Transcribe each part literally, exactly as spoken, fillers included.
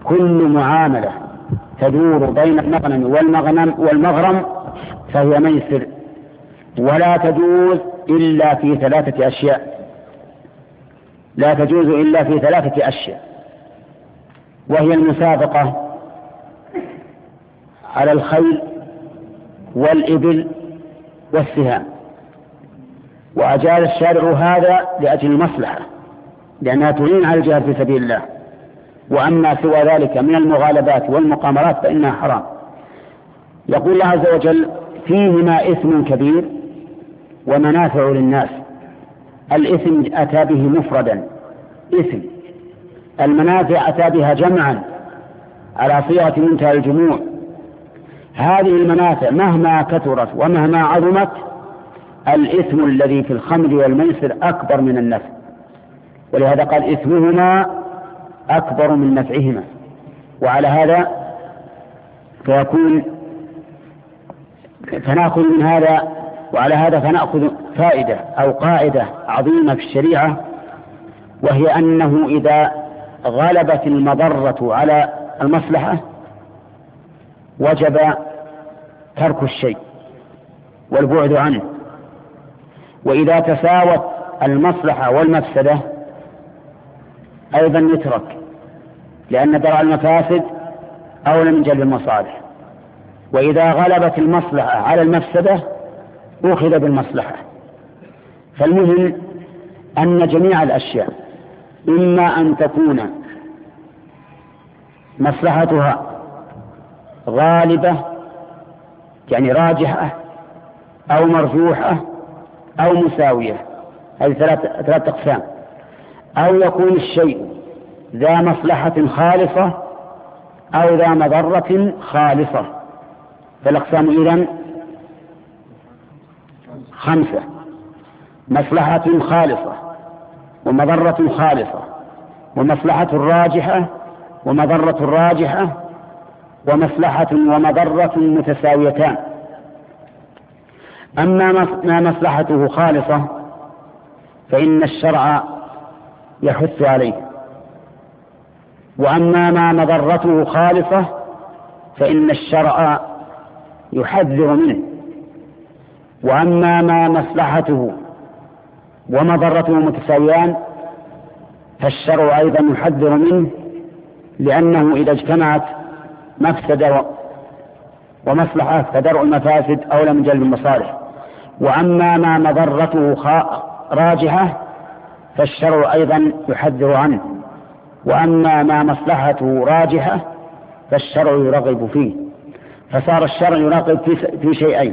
كل معاملة تدور بين المغنم والمغنم والمغرم فهي ميسر، ولا تجوز إلا في ثلاثة أشياء، لا تجوز إلا في ثلاثة أشياء، وهي المسابقة على الخيل والإبل والسهام. وأجال الشارع هذا لأجل المصلحة لأنها تعين على الجهاد في سبيل الله، وأما سوى ذلك من المغالبات والمقامرات فإنها حرام. يقول الله عز وجل فيهما إثم كبير ومنافع للناس. الإثم أتى به مفردا إثم، المنافع أتى بها جمعا على صيغة منتهى الجموع. هذه المنافع مهما كثرت ومهما عظمت الإثم الذي في الخمر والميسر أكبر من النفع، ولهذا قال إثمهما أكبر من نفعهما. وعلى هذا فيكون فنأخذ من هذا وعلى هذا فنأخذ فائدة أو قاعدة عظيمة في الشريعة، وهي أنه إذا غلبت المضرة على المصلحة وجب ترك الشيء والبعد عنه، وإذا تساوت المصلحة والمفسدة أيضا يترك، لأن درء المفاسد أولى من جلب المصالح. وإذا غلبت المصلحة على المفسدة أخذ بالمصلحة. فالمهم أن جميع الأشياء إما أن تكون مصلحتها غالبة يعني راجحة أو مرجوحة أو مساوية، هذه ثلاث ثلاث أقسام، أو يكون الشيء ذا مصلحة خالصة أو ذا مضرة خالصة. فالأقسام إذن خمسة: مصلحة خالصة ومضرة خالصة ومصلحة راجحة ومضرة راجحة ومصلحة ومضرة متساويتان. أما ما مصلحته خالصة فإن الشرع يحث عليه، وأما ما مضرته خالصة فإن الشرع يحذر منه، وأما ما مصلحته ومضرته متساويان فالشرع أيضا يحذر منه، لأنه إذا اجتمعت مفسدة ومصلحة فدرء المفاسد أولى من جلب المصالح. وأما ما مضرته راجحة فالشرع أيضا يحذر عنه، وأما ما مصلحته راجحة فالشرع يرغب فيه. فصار الشرع يراقب في شيئين: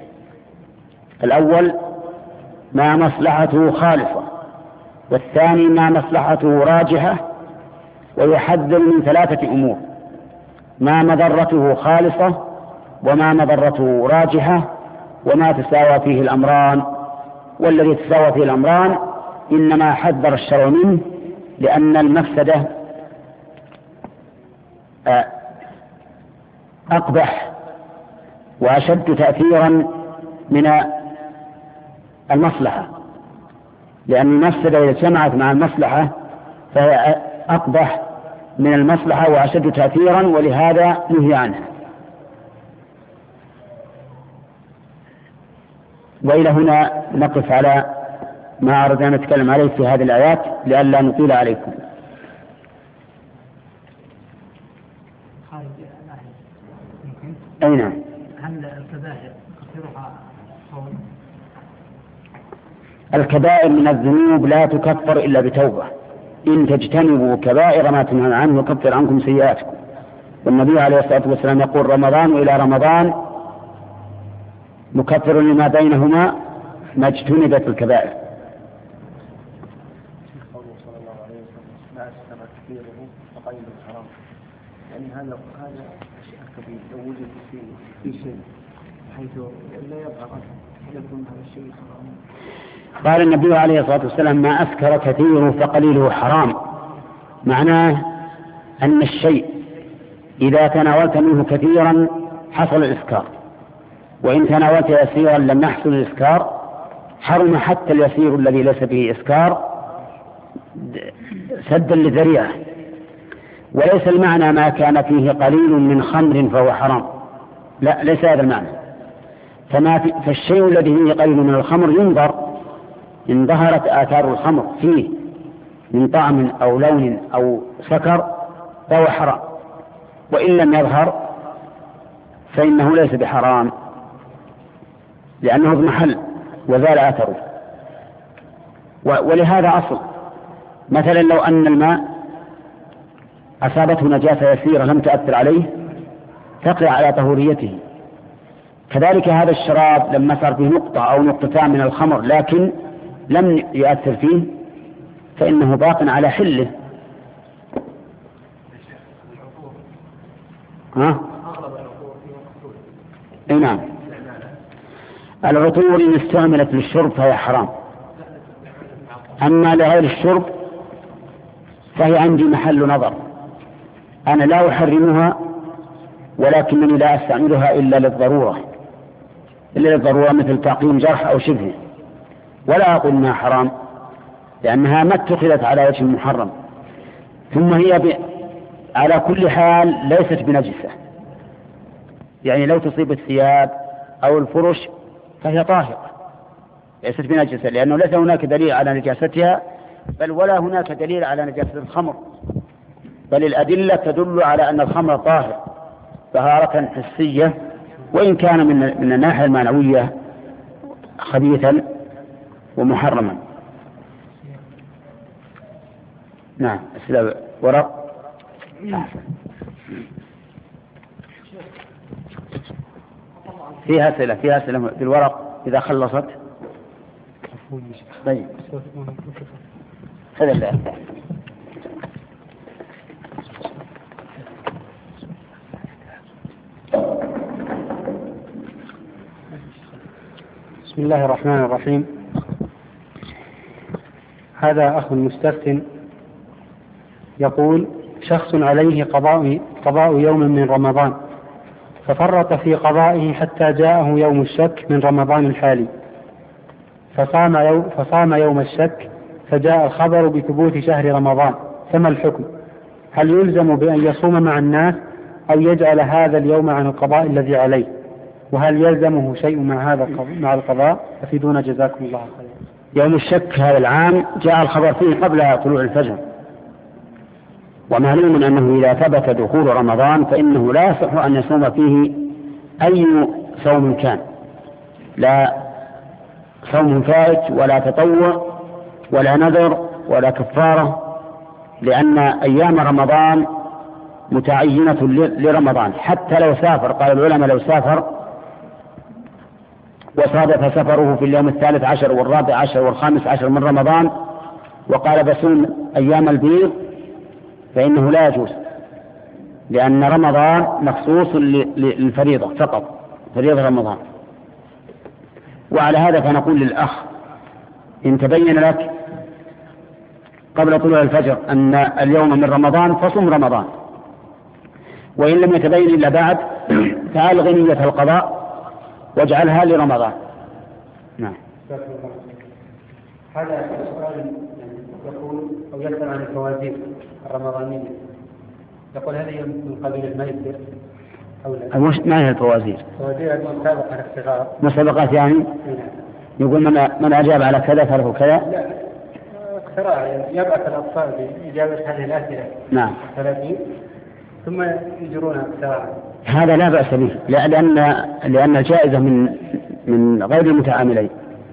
الأول ما مصلحته خالصة، والثاني ما مصلحته راجحة، ويحذر من ثلاثة أمور: ما مضرته خالصة وما مضرته راجحة وما تساوى فيه الأمران. والذي تساوى فيه الأمران إنما حذر الشرع منه لأن المفسدة أقبح وأشد تأثيرا من المصلحة، لأن المفسدة إذا اجتمعت مع المصلحة فهي أقبح من المصلحة وأشد تأثيرا، ولهذا نهي عنها. وإلى هنا نقف على ما أردنا أن نتكلم عليه في هذه الآيات لئلا نطيل عليكم. أين هل الكبائر كثيرها قول؟ الكبائر من الذنوب لا تكفر إلا بتوبة. إن تجتنبوا كبائر ما تنهون عنه يكفر عنكم سيئاتكم. والنبي عليه الصلاة والسلام يقول: رمضان إلى رمضان مكفر لما بينهما ما اجتنبت الكبائر. يعني هذا هذا شيء كبير لو وجد في في شيء حيث لا يبقى يكون هذا الشيء حرام. قال النبي عليه الصلاة والسلام: ما أسكر كثيره فقليله حرام. معناه أن الشيء إذا تناولت منه كثيرا حصل الإسكار، وإن تناولت يسيرا لم يحصل الإسكار. حرم حتى اليسير الذي ليس به إسكار سدا لذريعه. وليس المعنى ما كان فيه قليل من خمر فهو حرام، لا، ليس هذا المعنى. فما في فالشيء الذي فيه قليل من الخمر ينظر إن ظهرت آثار الخمر فيه من طعم أو لون أو سكر فهو حرام، وإن لم يظهر فإنه ليس بحرام لأنه اضمحل وزال أثره. ولهذا أصل، مثلا لو أن الماء أصابته نجاسة يسيرة لم تؤثر عليه تقع على طهوريته، كذلك هذا الشراب لما صار فيه نقطة أو نقطتان من الخمر لكن لم يؤثر فيه فإنه باق على حله. ها؟ اي نعم، العطور إن استعملت للشرب فهي حرام، أما لغير الشرب فهي عندي محل نظر. أنا لا أحرمها ولكنني لا أستعملها إلا للضرورة، إلا للضرورة مثل تعقيم جرح أو شبهه، ولا أقول أنها حرام لأنها ما اتخذت على وجه محرم. ثم هي ب... على كل حال ليست بنجسة، يعني لو تصيب الثياب أو الفرش فهي طاهرة ليست بنجسة، لأنه ليس هناك دليل على نجاستها، بل ولا هناك دليل على نجاسة الخمر، بل الأدلة تدل على أن الخمر طاهر طهارة حسية، وإن كان من من الناحية المعنوية خبيثا ومحرما. نعم، ورق فيها أسئلة فيها أسئلة في الورق إذا خلصت. طيب هذا اللي بسم الله الرحمن الرحيم. هذا أخ مستفتن يقول: شخص عليه قضاء قضاء يوم من رمضان ففرط في قضائه حتى جاءه يوم الشك من رمضان الحالي، فصام يوم, فصام يوم الشك فجاء الخبر بثبوت شهر رمضان، فما الحكم؟ هل يلزم بأن يصوم مع الناس أو يجعل هذا اليوم عن القضاء الذي عليه؟ وهل يلزمه شيء مع هذا مع القضاء؟ أفيدونا جزاكم الله خيرا. يوم الشك هذا العام جاء الخبر فيه قبل طلوع الفجر، ومعلوم أنه إذا ثبت دخول رمضان فإنه لا يصح أن يصوم فيه أي صوم كان، لا صوم فائت ولا تطوع ولا نذر ولا كفارة، لأن أيام رمضان متعينة لرمضان حتى لو سافر. قال العلماء لو سافر وصادف سفره في اليوم الثالث عشر والرابع عشر والخامس عشر من رمضان وقال بصوم أيام البيض فإنه لا يجوز، لأن رمضان مخصوص للفريضة فقط، فريضة رمضان. وعلى هذا فنقول للأخ: إن تبين لك قبل طلوع الفجر أن اليوم من رمضان فصم رمضان، وإن لم يتبين إلا بعد فألغ نية القضاء واجعلها لرمضان. نعم. هذا سؤال يقول أو يسأل عن الفوازير الرمضانية، يقول هل هي من قبيل الميسر أو لا؟ ما هي الفوازير؟ فوازير مسابقة على الصغار. مسابقات يعني؟ نعم. يقول من من أجاب على كذا فله كذا؟ لا، اختراع، يعني يبعث الأطفال بإجابة هذه الأسئلة. نعم. ثلاثين ثم يجرون اختراعا. هذا لا بأس به، لأن لأن الجائزة من من غير المتعاملين.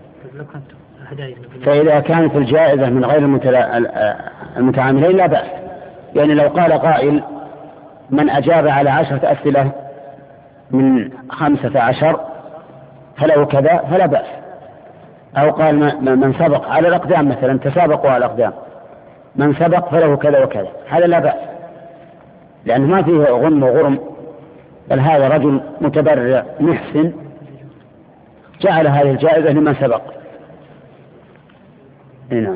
فإذا كانت الجائزة من غير المتعاملين لا بأس. يعني لو قال قائل: من أجاب على عشرة أسئلة من خمسة عشر فله كذا، فلا بأس. أو قال من سبق على الأقدام، مثلا تسابقوا على الأقدام، من سبق فله كذا وكذا، هذا لا بأس، لأنه ما فيه غم وغرم، بل هذا رجل متبرع محسن جعل هذه الجائزة لمن سبق. نعم.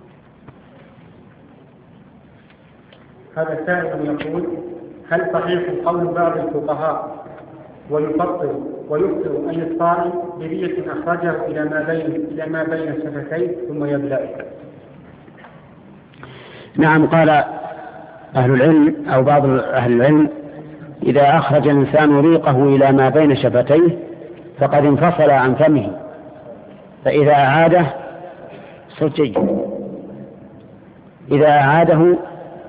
هذا السائل يقول: هل صحيح قول بعض الفقهاء ويفطر ويفطر أن الصائم برية أخرجه إلى ما بين إلى ما بين الشفتين ثم يبلع؟ نعم، قال أهل العلم أو بعض أهل العلم إذا أخرج الإنسان ريقه إلى ما بين شفتيه فقد انفصل عن فمه، فإذا أعاده سجي، إذا أعاده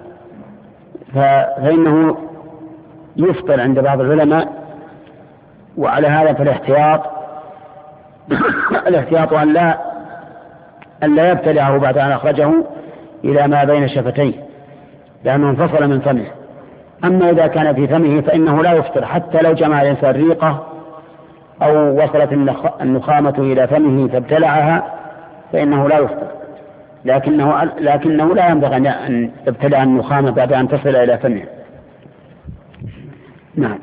فإنه يفطر عند بعض العلماء. وعلى هذا فالاحتياط الاحتياط أن لا أن لا يبتلعه بعد أن أخرجه إلى ما بين شفتيه لأنه انفصل من فمه. أما إذا كان في فمه فإنه لا يفطر حتى لو جمع الإنسان ريقه أو وصلت النخامة إلى فمه فابتلعها فإنه لا يفطر، لكنه, لكنه لا ينبغي أن يبتلع النخامة بعد أن تصل إلى فمه. نعم.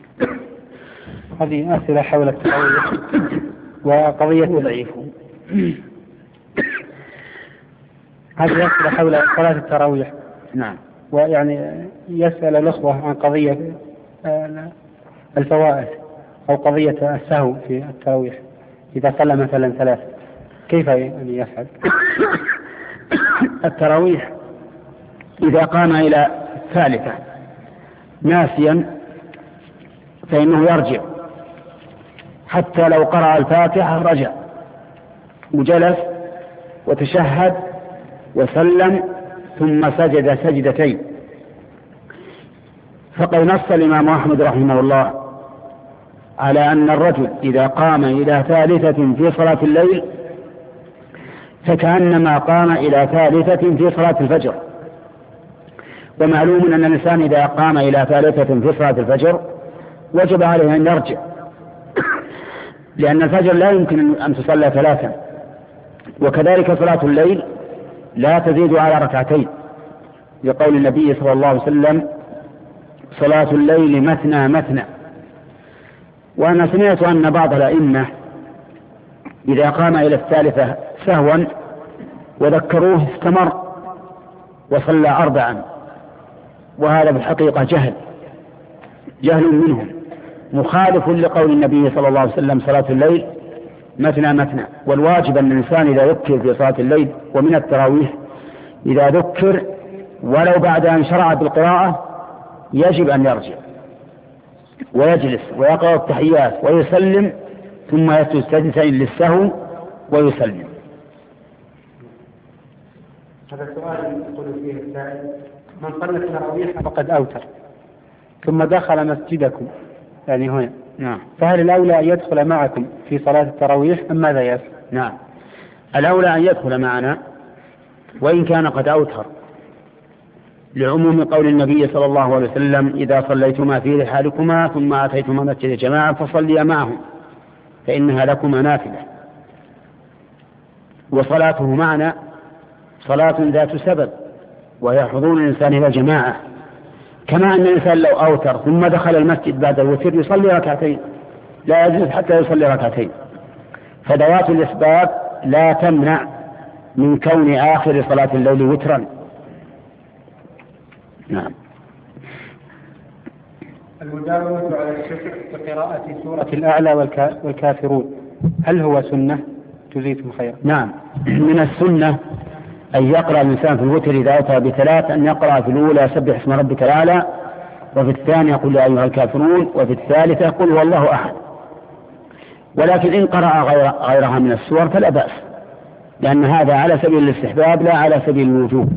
هذه أسئلة حول التراويح وقضية ضعيف. هذه أسئلة حول صلاة التراويح. نعم. ويعني يسأل الأخوة عن قضية الفوائد أو قضية السهو في التراويح إذا صلى مثلا ثلاثة كيف يعني يفعل؟ التراويح إذا قام إلى ثالثة ناسيا فإنه يرجع حتى لو قرأ الفاتحة رجع وجلس وتشهد وسلم ثم سجد سجدتين. فقد نص الإمام أحمد رحمه الله على أن الرجل إذا قام إلى ثالثة في صلاة الليل فكأنما قام إلى ثالثة في صلاة الفجر. ومعلوم أن الإنسان إذا قام إلى ثالثة في صلاة الفجر وجب عليه أن يرجع لأن الفجر لا يمكن أن تصلى ثلاثا، وكذلك صلاة الليل لا تزيد على ركعتين لقول النبي صلى الله عليه وسلم صلاة الليل مثنى مثنى. وأنا سمعت أن بعض الأئمة إذا قام إلى الثالثة سهوا وذكروه استمر وصلى أربعا، وهذا بالحقيقة جهل جهل منهم مخالف لقول النبي صلى الله عليه وسلم صلاة الليل مثنى مثنى. والواجب أن الإنسان إذا ذكر في صلاة الليل ومن التراويح إذا ذكر ولو بعد أن شرع بالقراءة يجب أن يرجع ويجلس ويقرأ التحيات ويسلم ثم يسجد سجدتين للسهو ويسلم. هذا السؤال يقول فيه السائل: من صلى التراويح فقد أوتر ثم دخل مسجدكم يعني هنا، نعم، فهل الأولى أن يدخل معكم في صلاة التراويح أم ماذا يفعل؟ نعم، الأولى أن يدخل معنا وإن كان قد أوتر لعموم قول النبي صلى الله عليه وسلم إذا صليتما في رحالكما ثم أتيتما مسجد جماعة فصليا معهم فإنها لكما نافلة. وصلاته معنا صلاة ذات سبب وهي حضور الإنسان إلى جماعة، كما أن الإنسان لو أوتر ثم دخل المسجد بعد الوتر يصلي ركعتين لا يجلس حتى يصلي ركعتين. فذوات الأسباب لا تمنع من كون آخر صلاة الليل وترا. نعم. المداومة على الشكر بقراءة سورة الأعلى والكا... والكافرون هل هو سنة تزيد خيرا؟ نعم، من السنة أن يقرأ الإنسان في الوتر إذا أوتر بثلاث أن يقرأ في الأولى سبح اسم ربك الأعلى، وفي الثانية قل يا أيها الكافرون، وفي الثالثة قل هو الله أحد. ولكن إن قرأ غير غيرها من السور فلا بأس، لأن هذا على سبيل الاستحباب لا على سبيل الوجوب.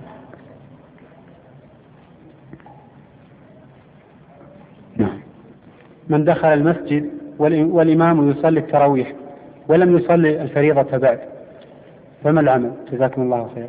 نعم. من دخل المسجد والإمام يصلي التراويح ولم يصلي الفريضة بعد فما العمل؟ جزاكم الله خيرا.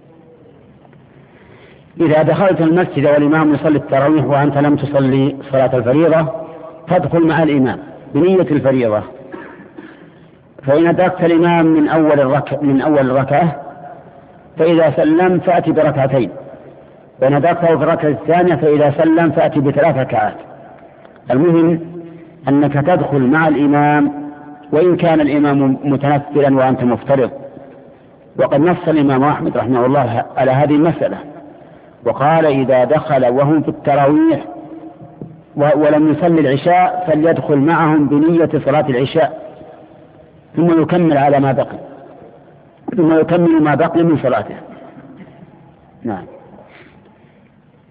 إذا دخلت المسجد والإمام يصلي التراويح وأنت لم تصلي صلاة الفريضة فادخل مع الإمام بنية الفريضة، فإن أدركت الإمام من أول الركعة من أول الركعة فإذا سلم فأتي بركعتين، وإن أدركته في الركعة الثانية فإذا سلم فأتي بثلاث ركعات. المهم أنك تدخل مع الإمام وإن كان الإمام متنفلا وأنت مفترض. وقد نص الإمام أحمد رحمه الله على هذه المسألة وقال إذا دخل وهم في التراويح ولم يصلي العشاء فليدخل معهم بنية صلاة العشاء ثم يكمل على ما بقي ثم يكمل ما بقي من صلاته. نعم.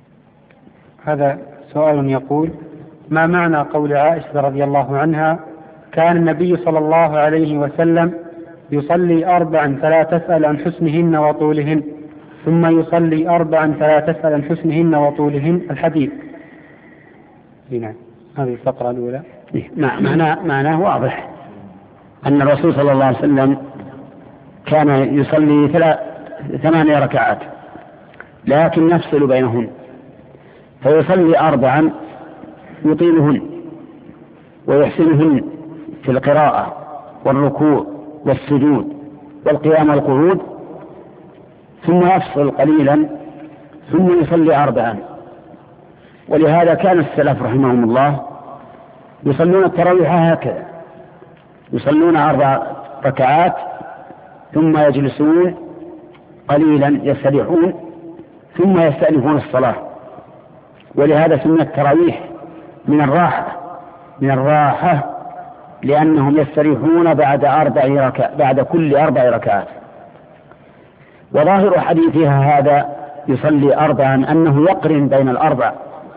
هذا سؤال يقول: ما معنى قول عائشة رضي الله عنها: كان النبي صلى الله عليه وسلم يصلي أربعا فلا تسأل عن حسنهن وطولهن، ثم يصلي أربعا فلا تسأل عن حسنهن وطولهن، الحديث. نعم، هذه الفقرة الأولى. معناه معناه واضح أن الرسول صلى الله عليه وسلم كان يصلي ثمانية ركعات لكن يفصل بينهن، فيصلي أربعا يطيلهن ويحسنهن في القراءة والركوع والسجود والقيام والقعود، ثم يفصل قليلا ثم يصلي أربعا. ولهذا كان السلف رحمهم الله يصلون التراويح هكذا، يصلون أربع ركعات ثم يجلسون قليلا يستريحون ثم يستأنفون الصلاة. ولهذا سميت التراويح من الراحة من الراحة لأنهم يستريحون بعد أربع ركع بعد كل أربع ركعات. وظاهر حديثها هذا يصلي أربعا أنه يقرن بين الأربع،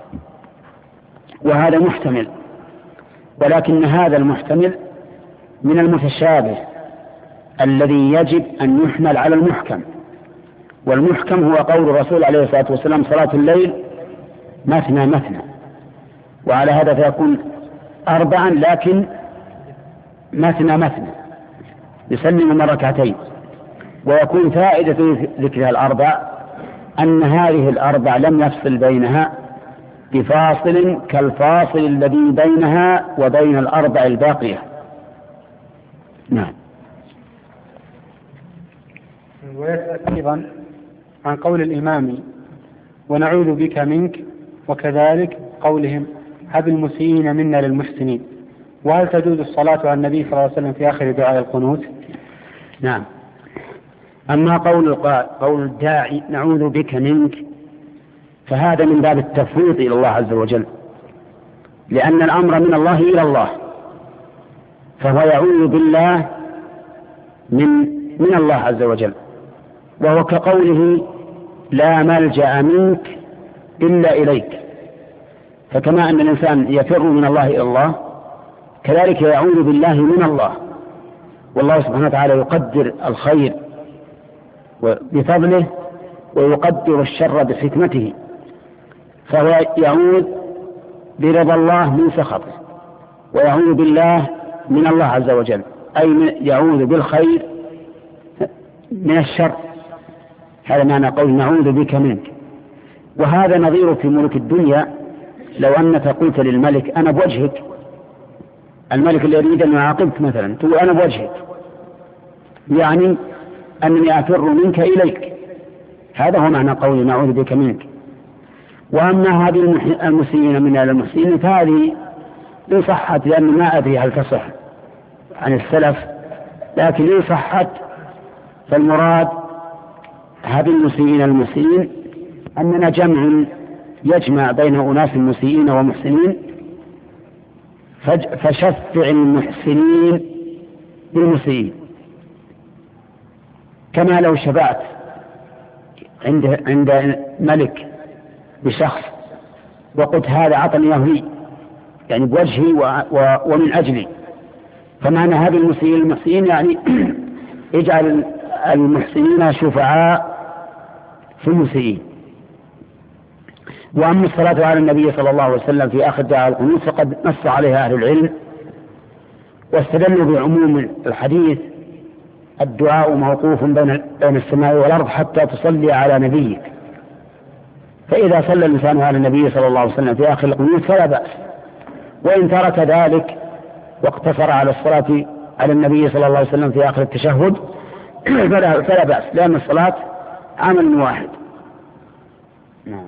وهذا محتمل، ولكن هذا المحتمل من المتشابه الذي يجب أن يحمل على المحكم. والمحكم هو قول الرسول عليه الصلاة والسلام: صلاة الليل مثنى مثنى. وعلى هذا فيكون أربعا لكن مثنى مثنى يسلم من ركعتين. ويكون فائدة ذكرها الأربع أن هذه الأربع لم يفصل بينها بفاصل كالفاصل الذي بينها وبين الأربع الباقية. نعم. ويسأل أيضا عن قول الإمام: ونعوذ بك منك، وكذلك قولهم: هب المسيئين منا للمحسنين. وهل تجوز الصلاة على النبي صلى الله عليه وسلم في آخر دعاء القنوت؟ نعم. أما قول قول الداعي نعوذ بك منك فهذا من باب التفويض إلى الله عز وجل، لأن الأمر من الله إلى الله، فهو يعوذ بالله من من الله عز وجل. وهو كقوله: لا ملجأ منك إلا إليك. فكما أن الإنسان يفر من الله إلى الله كذلك يعوذ بالله من الله. والله سبحانه وتعالى يقدر الخير بفضله ويقدر الشر بحكمته، فهو يعوذ برضا الله من سخطه، ويعوذ بالله من الله عز وجل، أي يعوذ بالخير من الشر. هذا معنى قول نعوذ بك منك. وهذا نظير في ملك الدنيا. لو أنك قلت للملك: أنا بوجهك، الملك اللي يريد أن يعاقبك مثلا، تقول: أنا بوجهك، يعني أنني أفر منك إليك. هذا هو معنى قول نعوذ بك منك. وأما هذه المسيئين من المحسنين فهذه إن صحت، لأن ما أدري هل تصح عن السلف، لكن إن صحت فالمراد هذه المسيئين المحسنين أننا جمع يجمع بين أناس مسيئين ومحسنين، فشفع المحسنين بالمسيئين، كما لو شفعت عند عند ملك بشخص وقلت: هذا عطني يهوي، يعني بوجهي و و ومن أجلي. فمعنى هذه المسيئين المحسنين يعني اجعل المحسنين شفعاء في المسيئين. وأما الصلاة على النبي صلى الله عليه وسلم في آخر دعاء القنوت فقد نص عليها أهل العلم واستدلوا بعموم الحديث: الدعاء موقوف بين السماء والأرض حتى تصلي على نبيك. فإذا صلى الإنسان على النبي صلى الله عليه وسلم في آخر القنوت فلا بأس، وإن ترك ذلك واقتصر على الصلاة على النبي صلى الله عليه وسلم في آخر التشهد فلا, فلا بأس، لأن الصلاة عمل واحد. نعم.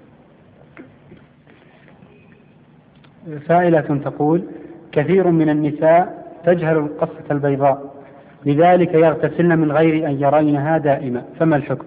سائلة تقول: كثير من النساء تجهل القصة البيضاء، لذلك يغتسلن من غير أن يرينها دائما، فما الحكم؟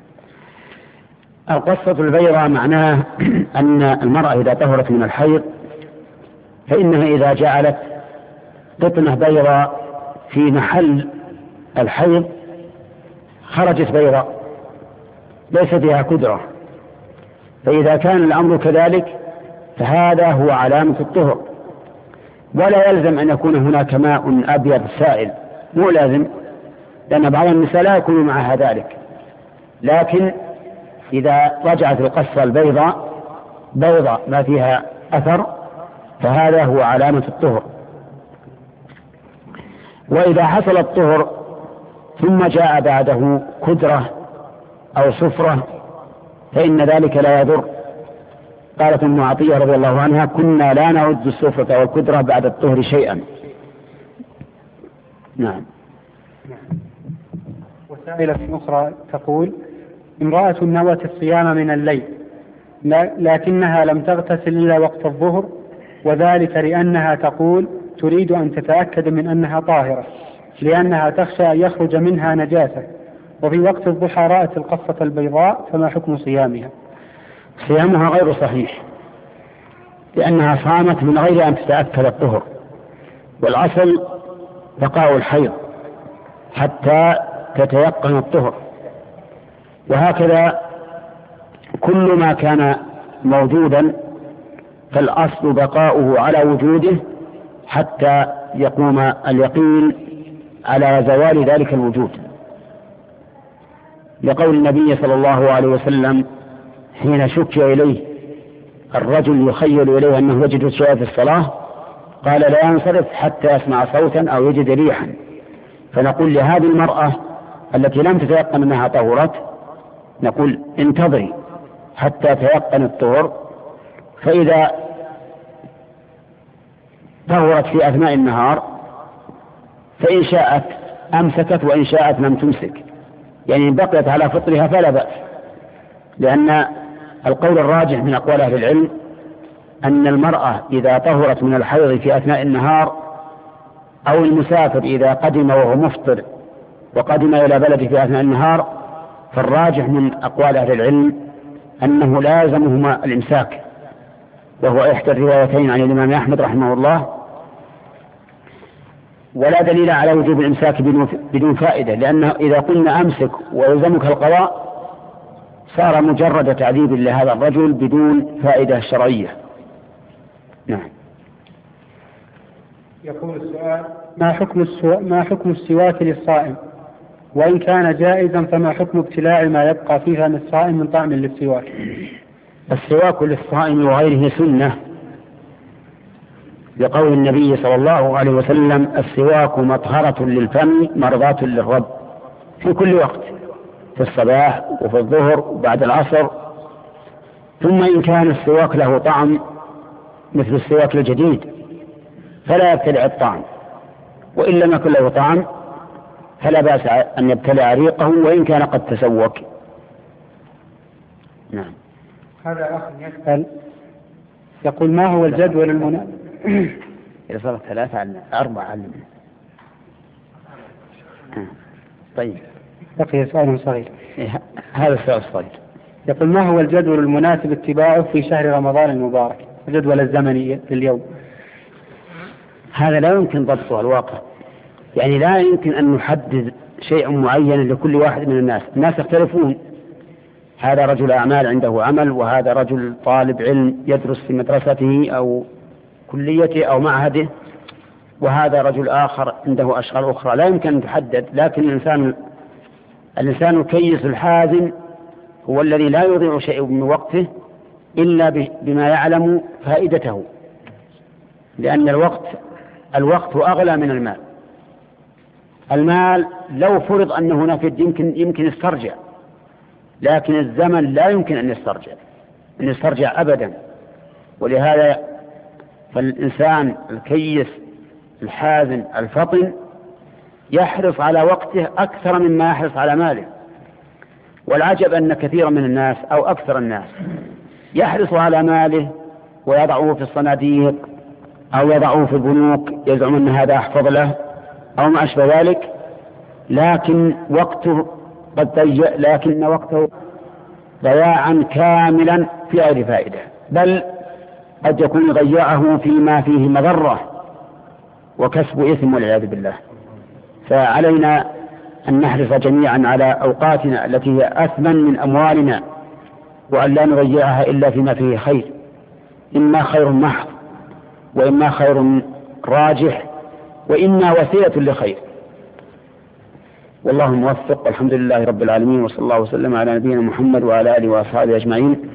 القصة البيضاء معناه أن المرأة إذا طهرت من الحيض فإنها إذا جعلت قطنة بيضاء في محل الحيض خرجت بيضاء ليس فيها كدرة، فإذا كان الأمر كذلك فهذا هو علامة الطهر، ولا يلزم أن يكون هناك ماء أبيض سائل، مو لازم، لأن بعض النساء لا يكون معها ذلك، لكن إذا رجعت القصة البيضاء بيضاء ما فيها أثر فهذا هو علامة الطهر. وإذا حصل الطهر ثم جاء بعده كدرة أو صفرة فإن ذلك لا يضر. قالت أم عطية رضي الله عنها: كنا لا نعد الصفرة والكدرة بعد الطهر شيئا. نعم. وسائلة أخرى تقول: امرأة نوت الصيام من الليل لكنها لم تغتسل إلا وقت الظهر، وذلك لأنها تقول تريد أن تتأكد من أنها طاهرة لأنها تخشى أن يخرج منها نجاسة، وفي وقت الضحى رأت القصة البيضاء، فما حكم صيامها؟ صيامها غير صحيح، لأنها صامت من غير أن تتأكد الطهر، والأصل بقاء الحيض حتى تتيقن الطهر. وهكذا كل ما كان موجودا فالأصل بقاؤه على وجوده حتى يقوم اليقين على زوال ذلك الوجود، لقول النبي صلى الله عليه وسلم حين شكي إليه الرجل يخيل إليه أنه يجد شيئا في الصلاة قال: لا ينصرف حتى يسمع صوتا أو يجد ريحا. فنقول لهذه المرأة التي لم تتيقن أنها طهرت، نقول: انتظري حتى تيقن الطهر، فإذا طهرت في أثناء النهار فإن شاءت أمسكت وإن شاءت لم تمسك، يعني بقيت على فطرها فلا بأس، لأن القول الراجح من أقوال أهل العلم أن المرأة إذا طهرت من الحيض في أثناء النهار، أو المسافر إذا قدم وهو مفطر وقدم إلى بلده في أثناء النهار، فالراجح من أقوال أهل العلم أنه لازمهما الإمساك، وهو إحدى الروايتين عن الإمام أحمد رحمه الله. ولا دليل على وجوب الإمساك بدون فائدة، لأنه إذا قلنا أمسك ويلزمك القضاء صار مجرد تعذيب لهذا الرجل بدون فائدة شرعية. نعم. يقول السؤال: ما حكم السو... ما حكم السواك للصائم؟ وإن كان جائزا فما حكم ابتلاع ما يبقى في فم الصائم من طعم للسواك؟ السواك للصائم وغيره سنة، لقول النبي صلى الله عليه وسلم: السواك مطهرة للفم مرضاة للرب، في كل وقت، في الصباح وفي الظهر وبعد العصر. ثم إن كان السواك له طعم مثل السواك الجديد فلا يبتلع الطعم، وإن لم يكن له طعم فلا بأس أن يبتلع ريقه وإن كان قد تسوك. نعم. هذا أخ يسأل يقول: ما هو الجدول المناسب؟ إذا صارت ثلاثة على أربعة علم. طيب، بقي سؤال صغير. هذا السؤال الصغير يقول: ما هو الجدول المناسب اتباعه في شهر رمضان المبارك؟ الجدول الزمني لليوم. هذا لا يمكن ضبطه الواقع، يعني لا يمكن أن نحدد شيء معين لكل واحد من الناس. الناس يختلفون، هذا رجل أعمال عنده عمل، وهذا رجل طالب علم يدرس في مدرسته أو كليته أو معهده، وهذا رجل آخر عنده أشغال أخرى، لا يمكن أن تحدد. لكن الإنسان الإنسان الكيس الحازم هو الذي لا يضيع شيء من وقته إلا بما يعلم فائدته، لأن الوقت الوقت أغلى من المال. المال لو فرض أنه نفد يمكن يمكن يسترجع، لكن الزمن لا يمكن أن يسترجع أن يسترجع أبدا. ولهذا فالإنسان الكيس الحازم الفطن يحرص على وقته أكثر مما يحرص على ماله. والعجب أن كثيرا من الناس أو أكثر الناس يحرص على ماله ويضعه في الصناديق أو يضعه في البنوك، يزعم أن هذا أحفظ له أو ما أشبه ذلك، لكن وقته قد ضيع، لكن وقته ضياعا كاملا في غير فائدة، بل قد يكون ضيعه فيما فيه مضرة وكسب إثم والعياذ بالله. فعلينا أن نحرص جميعا على أوقاتنا التي هي أثمن من أموالنا وأن لا نضيعها إلا فيما فيه خير، إما خير محض وإما خير راجح وإما وسيلة لخير. والله موفق، والحمد لله رب العالمين، وصلى الله وسلم على نبينا محمد وعلى آله وأصحابه أجمعين.